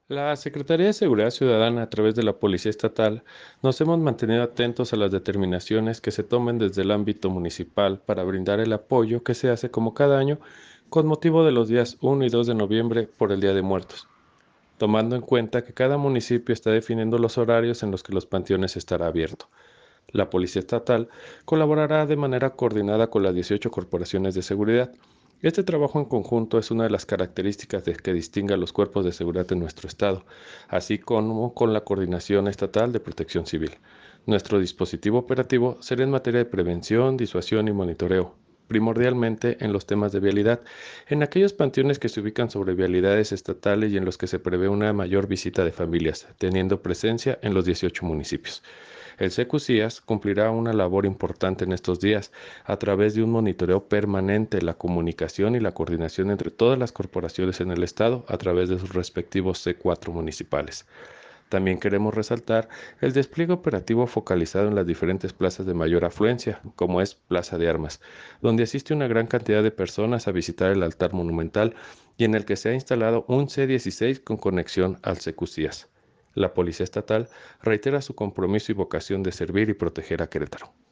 La Secretaría de Seguridad Ciudadana, a través de la Policía Estatal, nos hemos mantenido atentos a las determinaciones que se tomen desde el ámbito municipal para brindar el apoyo que se hace como cada año con motivo de los días 1 y 2 de noviembre por el Día de Muertos, tomando en cuenta que cada municipio está definiendo los horarios en los que los panteones estará abierto. La Policía Estatal colaborará de manera coordinada con las 18 corporaciones de seguridad. Este trabajo en conjunto es una de las características de que distingue a los cuerpos de seguridad en nuestro estado, así como con la Coordinación Estatal de Protección Civil. Nuestro dispositivo operativo será en materia de prevención, disuasión y monitoreo, primordialmente en los temas de vialidad, en aquellos panteones que se ubican sobre vialidades estatales y en los que se prevé una mayor visita de familias, teniendo presencia en los 18 municipios. El CQCIAS cumplirá una labor importante en estos días a través de un monitoreo permanente, la comunicación y la coordinación entre todas las corporaciones en el Estado a través de sus respectivos C4 municipales. También queremos resaltar el despliegue operativo focalizado en las diferentes plazas de mayor afluencia, como es Plaza de Armas, donde asiste una gran cantidad de personas a visitar el altar monumental y en el que se ha instalado un C16 con conexión al CQCIAS. La Policía Estatal reitera su compromiso y vocación de servir y proteger a Querétaro.